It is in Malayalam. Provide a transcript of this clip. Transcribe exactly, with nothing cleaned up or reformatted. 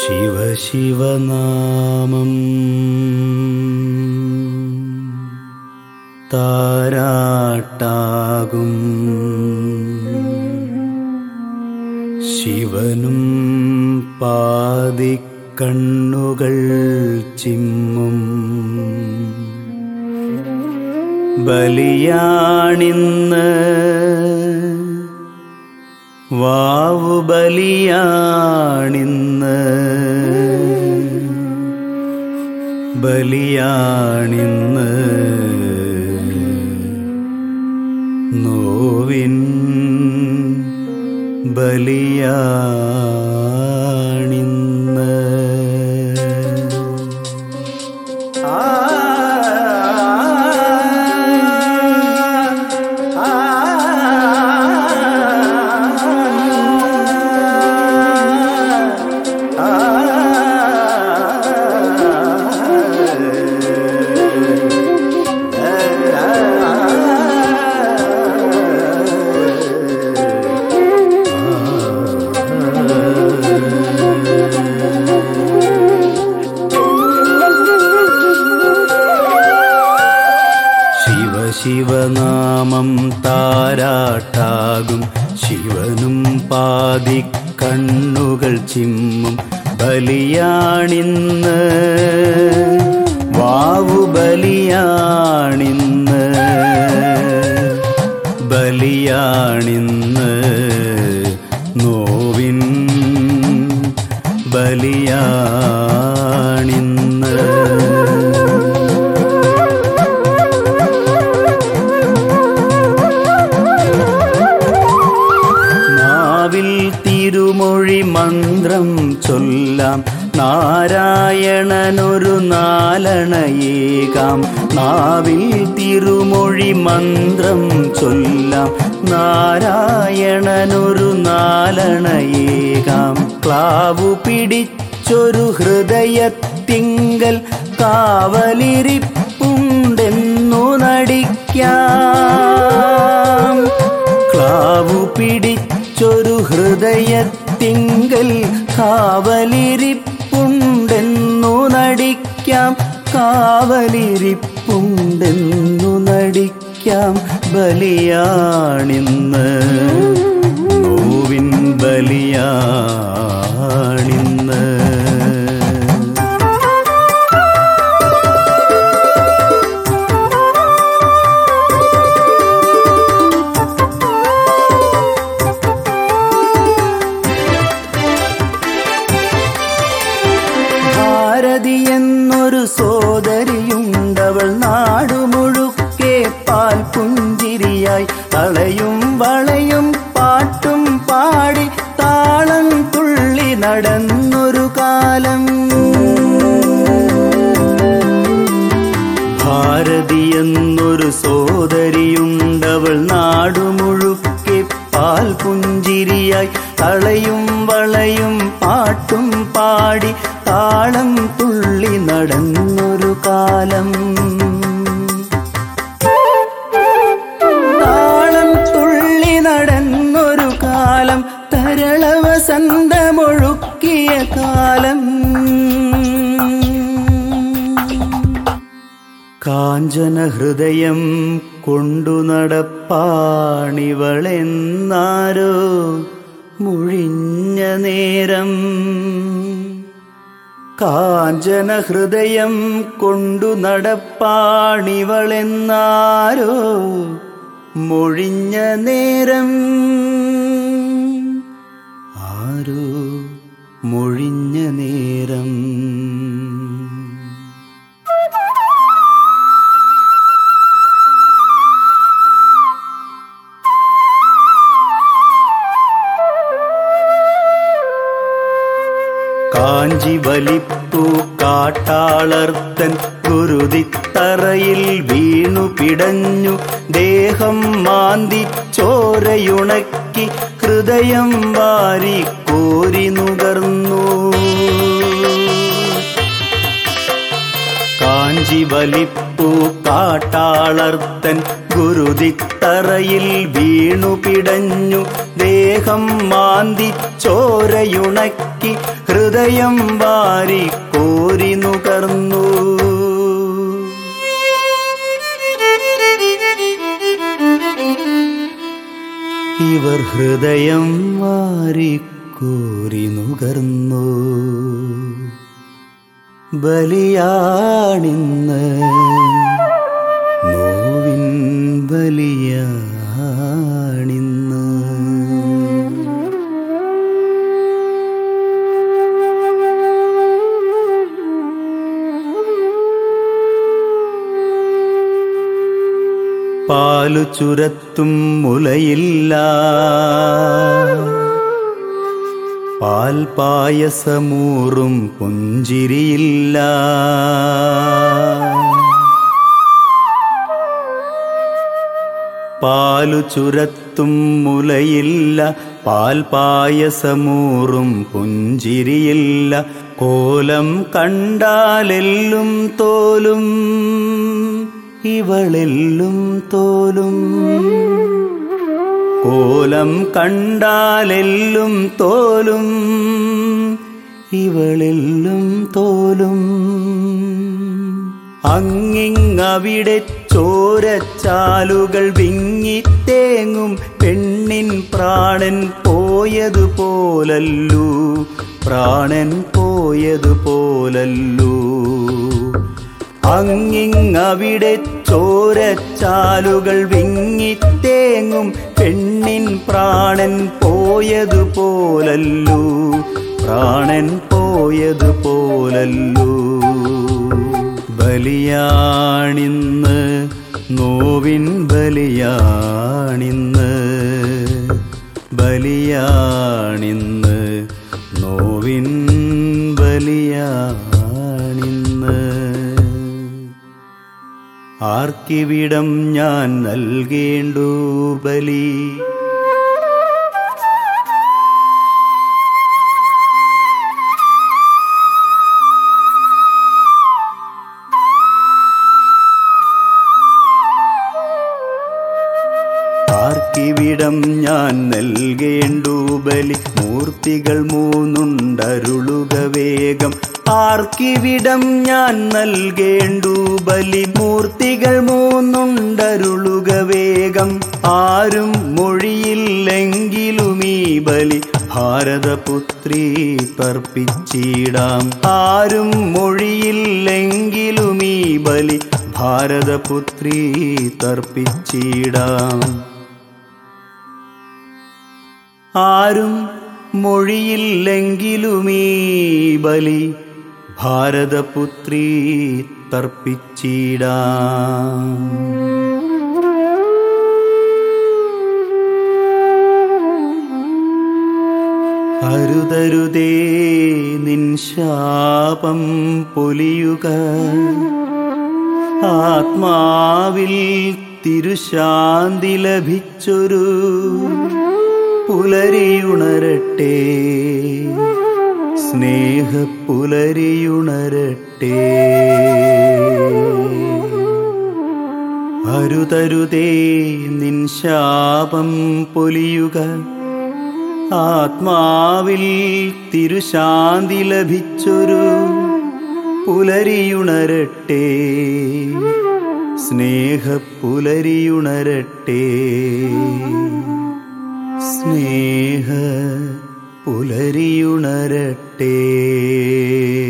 ശിവ ശിവനാമം താരാട്ടാകും ശിവനും പാതിക്കണ്ണുകൾ ചിമ്മും ബലിയാണിന്ന് വാവു ബലിയാണിന്ന് ബലിയാണിന്ന് നോവിൻ ബലിയാണിന്ന്. ശിവനാമം താരാട്ടാകും ശിവനും പാതിക്കണ്ണുകൾ ചിമ്മും ബലിയാണിന്ന് വാവു ബലിയാണിന്ന് ബലിയാണിന്ന് നോവിൻ ബലിയാണിന്ന്. തിരുമൊഴി മന്ത്രം ചൊല്ലാം നാരായണനൊരു നാലണയേകാം. നാവിൽ തിരുമൊഴി മന്ത്രം ചൊല്ലാം നാരായണനൊരു നാലണയേകാം. ക്ലാവു പിടിച്ചൊരു ഹൃദയത്തിങ്കൽ കാവലിരിപ്പുണ്ടെന്നു നടിക്കാം. ക്ലാവു പിടിച്ചൊരു ഹൃദയത്തിങ്കൽ കാവലിരിപ്പുണ്ടെന്നു നടിക്കാം. കാവലിരിപ്പുണ്ടെന്നു നടിക്കാം. ബലിയാണിന്ന് നോവിൻ ബലിയാണിന്ന്. എന്നൊരു സോദരിയുണ്ടവൾ നാടുമുഴുക്കെ പാൽ പുഞ്ചിരിയായി തളയും വളയും പാട്ടും പാടി താളം തുള്ളി നടന്നൊരു കാലം. ഭാരതി എന്നൊരു സോദരിയുണ്ടവൾ നാടുമുഴുക്കെ പാൽ പുഞ്ചിരിയായി തളയും വളയും പാട്ടും പാടി താളം തുള്ളി നടന്നൊരു കാലം. താളം തുള്ളി നടന്നൊരു കാലം തരള വസന്തമൊഴുക്കിയ കാലം. കാഞ്ചന ഹൃദയം കൊണ്ടു നടപ്പാണിവളെന്നാരോ മുഴിഞ്ഞ നേരം. കാഞ്ചന ഹൃദയം കൊണ്ടു നടപ്പാണിവളെന്നാരോ മൊഴിഞ്ഞ നേരം. ആരോ മൊഴിഞ്ഞ നേരം. കാഞ്ചി വലിപ്പു കാട്ടാളർത്തൻ ഗുരുതിത്തറയിൽ വീണു പിടഞ്ഞു. ദേഹം മാന്തി ചോരയുണക്കി ഹൃദയം വാരി കോരി നുകർന്നു. കാഞ്ചി രാജിവലിപ്പു കാട്ടാളർത്തൻ ഗുരുതിത്തറയിൽ വീണു പിടഞ്ഞു ദേഹം മാന്തി ചോരയുണക്കി ഹൃദയം വാരി കോരി നുകർന്നു. ഇവർ ഹൃദയം വാരി കോരി നുകർന്നു. ബലിയാണിന്ന് നോവിൻ ബലിയാണിന്ന്. പാലു ചുരത്തും മുലയില്ല, പാൽ പായസമൂറും പുഞ്ചിരിയില്ല. പാലു ചുരത്തും മുലയില്ല, പാൽ പായസമൂറും പുഞ്ചിരിയില്ല. കോലം കണ്ടാലെല്ലും തോലും ഇവളെല്ലും തോലും. കോലം കണ്ടാലെല്ലും തോലും ഇവളെല്ലും തോലും. അങ്ങിങ്ങവിടെ ചോരച്ചാലുകൾ വിങ്ങിത്തേങ്ങും പെണ്ണിൻ പ്രാണൻ പോയതുപോലല്ലു, പ്രാണൻ പോയതുപോലല്ലു. അങ്ങിങ്ങവിടെ ചോരച്ചാലുകൾ വിങ്ങിത്തേങ്ങും പെണ്ണിൻ പ്രാണൻ പോയതുപോലല്ലു, പ്രാണൻ പോയതുപോലല്ലു. ബലിയാണിന്ന് നോവിൻ ബലിയാണിന്ന്, ബലിയാണിന്ന് നോവിൻ ബലിയാണിന്ന്. ആർക്കിവിടം ഞാൻ നൽകേണ്ടു ബലി, ആർക്കിവിടം ഞാൻ നൽകേണ്ടു ബലി. മൂർത്തികൾ മൂന്നുണ്ടരുളുക വേഗം, ആർക്കിവിടം ഞാൻ നൽകേണ്ടു ബലി. മൂർത്തികൾ മൂന്നുണ്ടരുളുക വേഗം. ആരും മൊഴിയില്ലെങ്കിലും ഈ ബലി ഭാരതപുത്രി തർപ്പിച്ചിടാം. ആരും മൊഴിയില്ലെങ്കിലും ഈ ബലി ഭാരതപുത്രി തർപ്പിച്ചിടാം. ആരും മൊഴിയില്ലെങ്കിലുമീ ബലി ഭാരതപുത്രി തർപ്പിച്ചിടാം. അരുതരുതേ നിൻ ശാപം പൊലിയുക, ആത്മാവിൽ തിരുശാന്തി ലഭിച്ചൊരു പുലരിയുണരട്ടെ, സ്നേഹപ്പുലരിയുണരട്ടെ. അരുതരുതേ നിൻ ശാപം പൊലിയുക, ആത്മാവിൽ തിരുശാന്തി ലഭിച്ചൊരു പുലരിയുണരട്ടെ, സ്നേഹപ്പുലരിയുണരട്ടെ, സ്നേഹ പുലരിയുണരട്ടെ.